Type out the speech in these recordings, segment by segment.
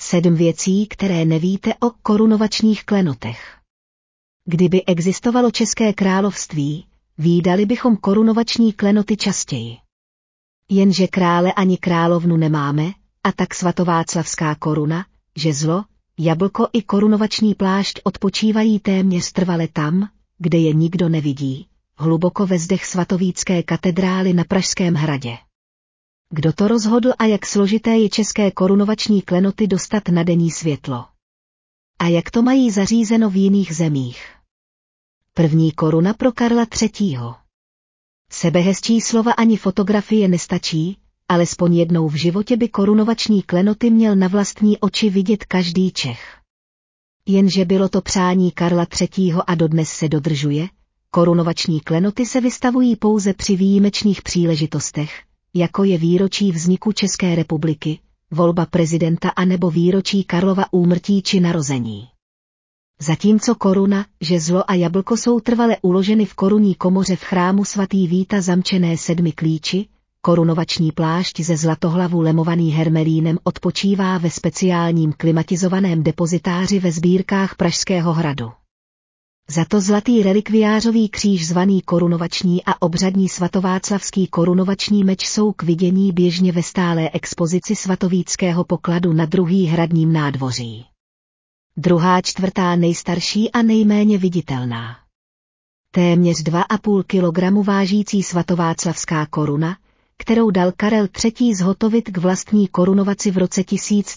7 věcí, které nevíte o korunovačních klenotech. Kdyby existovalo České království, vídali bychom korunovační klenoty častěji. Jenže krále ani královnu nemáme, a tak svatováclavská koruna, žezlo, jablko i korunovační plášť odpočívají téměř trvale tam, kde je nikdo nevidí, hluboko ve zdech svatovícké katedrály na Pražském hradě. Kdo to rozhodl a jak složité je české korunovační klenoty dostat na denní světlo? A jak to mají zařízeno v jiných zemích? První koruna pro Karla III. Sebehezčí slova ani fotografie nestačí, alespoň jednou v životě by korunovační klenoty měl na vlastní oči vidět každý Čech. Jenže bylo to přání Karla III. A dodnes se dodržuje, korunovační klenoty se vystavují pouze při výjimečných příležitostech, jako je výročí vzniku České republiky, volba prezidenta anebo výročí Karlova úmrtí či narození. Zatímco koruna, žezlo a jablko jsou trvale uloženy v korunní komoře v chrámu svatý Víta zamčené 7 klíči, korunovační plášť ze zlatohlavu lemovaný hermelínem odpočívá ve speciálním klimatizovaném depozitáři ve sbírkách Pražského hradu. Za to zlatý relikviářový kříž zvaný korunovační a obřadní svatováclavský korunovační meč jsou k vidění běžně ve stálé expozici svatovíckého pokladu na druhý hradním nádvoří. Druhá čtvrtá nejstarší a nejméně viditelná. Téměř 2,5 kilogramu vážící svatováclavská koruna, kterou dal Karel III. Zhotovit k vlastní korunovaci v roce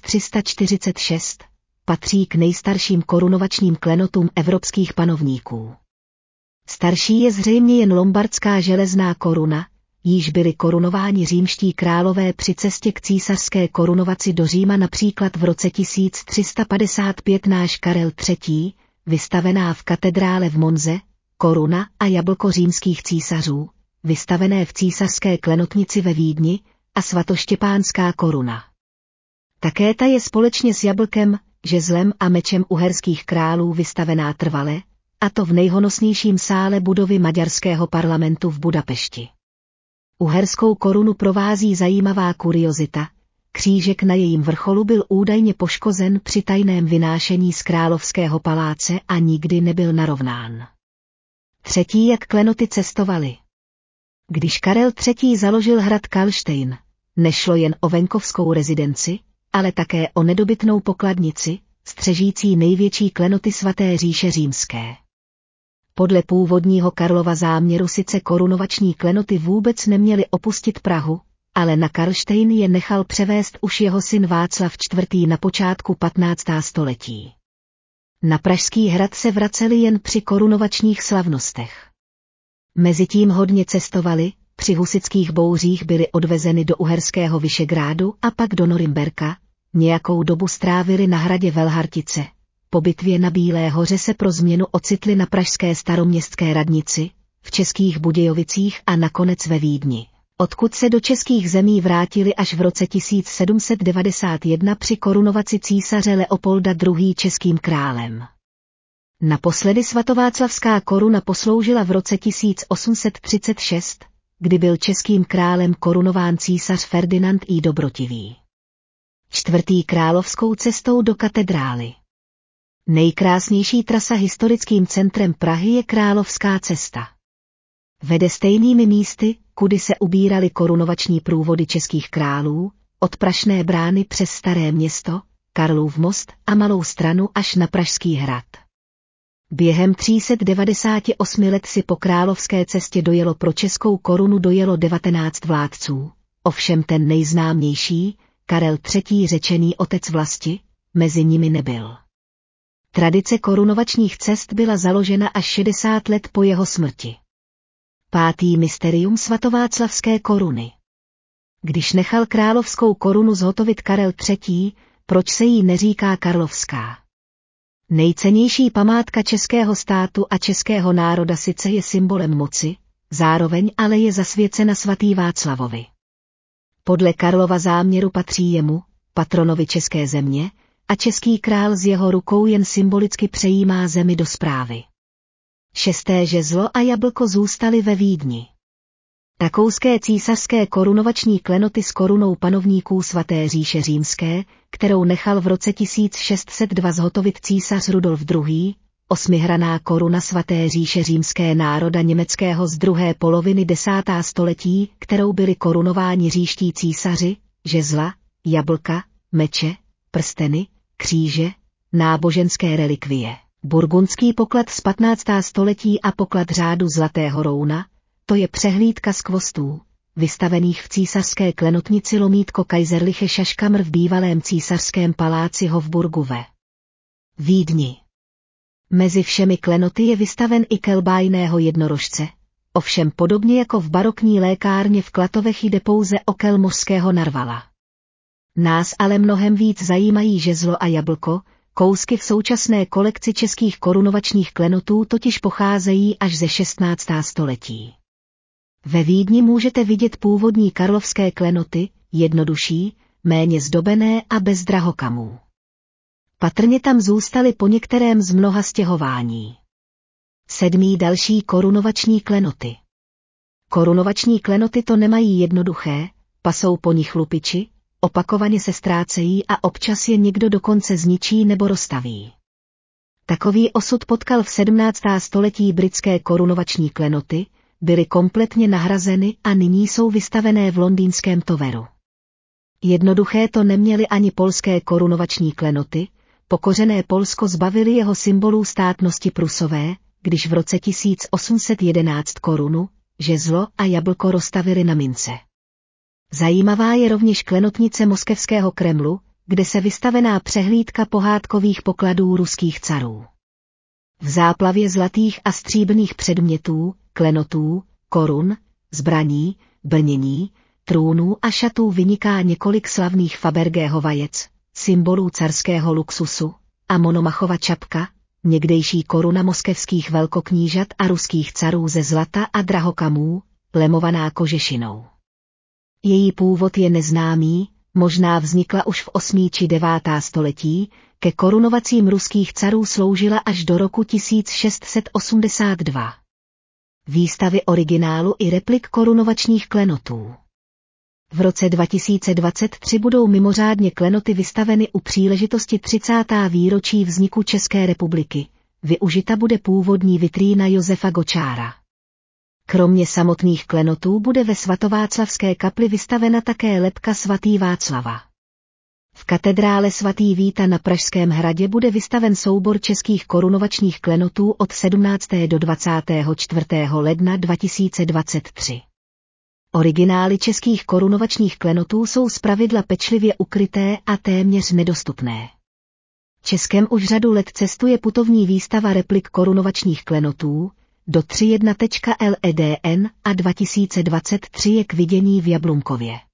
1346, patří k nejstarším korunovačním klenotům evropských panovníků. Starší je zřejmě jen lombardská železná koruna, jíž byli korunováni římští králové při cestě k císařské korunovaci do Říma, například v roce 1355 náš Karel III., vystavená v katedrále v Monze, koruna a jablko římských císařů, vystavené v císařské klenotnici ve Vídni, a svatoštěpánská koruna. Také ta je společně s jablkem, žezlem a mečem uherských králů vystavená trvale, a to v nejhonosnějším sále budovy maďarského parlamentu v Budapešti. Uherskou korunu provází zajímavá kuriozita. Křížek na jejím vrcholu byl údajně poškozen při tajném vynášení z královského paláce a nikdy nebyl narovnán. Třetí, jak klenoty cestovaly. Když Karel III. Založil hrad Karlštejn, nešlo jen o venkovskou rezidenci, ale také o nedobytnou pokladnici, střežící největší klenoty svaté říše římské. Podle původního Karlova záměru sice korunovační klenoty vůbec neměly opustit Prahu, ale na Karlštejn je nechal převést už jeho syn Václav IV. Na počátku 15. století. Na Pražský hrad se vraceli jen při korunovačních slavnostech. Mezitím hodně cestovali, při husitských bouřích byly odvezeny do uherského Vyšegrádu a pak do Norimberka, nějakou dobu strávili na hradě Velhartice. Po bitvě na Bílé hoře se pro změnu ocitli na pražské staroměstské radnici, v Českých Budějovicích a nakonec ve Vídni, odkud se do českých zemí vrátili až v roce 1791 při korunovaci císaře Leopolda II. Českým králem. Naposledy svatováclavská koruna posloužila v roce 1836, kdy byl českým králem korunován císař Ferdinand I. Dobrotivý. 4. královskou cestou do katedrály. Nejkrásnější trasa historickým centrem Prahy je Královská cesta. Vede stejnými místy, kudy se ubíraly korunovační průvody českých králů, od Prašné brány přes Staré Město, Karlův most a Malou Stranu až na Pražský hrad. Během 398 let si po královské cestě dojelo pro českou korunu 19 vládců, ovšem ten nejznámější, Karel III. Řečený otec vlasti, mezi nimi nebyl. Tradice korunovačních cest byla založena až 60 let po jeho smrti. 5. mysterium svatováclavské koruny. Když nechal královskou korunu zhotovit Karel III., proč se jí neříká karlovská? Nejcennější památka českého státu a českého národa sice je symbolem moci, zároveň ale je zasvěcena svatý Václavovi. Podle Karlova záměru patří jemu, patronovi české země, a český král z jeho rukou jen symbolicky přejímá zemi do správy. 6. žezlo a jablko zůstaly ve Vídni. Rakouské císařské korunovační klenoty s korunou panovníků svaté říše římské, kterou nechal v roce 1602 zhotovit císař Rudolf II., 8hraná koruna svaté říše římské národa německého z druhé poloviny 10. století, kterou byli korunováni říští císaři, žezla, jablka, meče, prsteny, kříže, náboženské relikvie, burgundský poklad z 15. století a poklad řádu zlatého rouna, to je přehlídka skvostů, vystavených v císařské klenotnici lomítko Kaiserliche Schatzkammer v bývalém císařském paláci Hofburgu ve Vídni. Mezi všemi klenoty je vystaven i kelb jiného jednorožce, ovšem podobně jako v barokní lékárně v Klatovech jde pouze o kel mořského narvala. Nás ale mnohem víc zajímají žezlo a jablko, kousky v současné kolekci českých korunovačních klenotů totiž pocházejí až ze 16. století. Ve Vídni můžete vidět původní karlovské klenoty, jednodušší, méně zdobené a bez drahokamů. Patrně tam zůstaly po některém z mnoha stěhování. 7. další korunovační klenoty. Korunovační klenoty to nemají jednoduché, pasou po nich lupiči, opakovaně se ztrácejí a občas je někdo dokonce zničí nebo rozstaví. Takový osud potkal v 17. století britské korunovační klenoty, byly kompletně nahrazeny a nyní jsou vystavené v londýnském Toweru. Jednoduché to neměly ani polské korunovační klenoty, pokořené Polsko zbavili jeho symbolů státnosti Prusové, když v roce 1811 korunu, žezlo a jablko rozstavili na mince. Zajímavá je rovněž klenotnice moskevského Kremlu, kde se vystavená přehlídka pohádkových pokladů ruských carů. V záplavě zlatých a stříbrných předmětů, klenotů, korun, zbraní, brnění, trůnů a šatů vyniká několik slavných Fabergého vajec, symbolů carského luxusu, a Monomachova čapka, někdejší koruna moskevských velkoknížat a ruských carů ze zlata a drahokamů, lemovaná kožešinou. Její původ je neznámý, možná vznikla už v 8. či 9. století, ke korunovacím ruských carů sloužila až do roku 1682. Výstavy originálu i replik korunovačních klenotů. V roce 2023 budou mimořádně klenoty vystaveny u příležitosti 30. výročí vzniku České republiky. Využita bude původní vitrína Josefa Gočára. Kromě samotných klenotů bude ve svatováclavské kapli vystavena také lebka svatý Václava. V katedrále svatý Víta na Pražském hradě bude vystaven soubor českých korunovačních klenotů od 17. do 24. ledna 2023. Originály českých korunovačních klenotů jsou zpravidla pečlivě ukryté a téměř nedostupné. Českem už řadu let cestuje putovní výstava replik korunovačních klenotů, do 31.ledn a 2023 je k vidění v Jablunkově.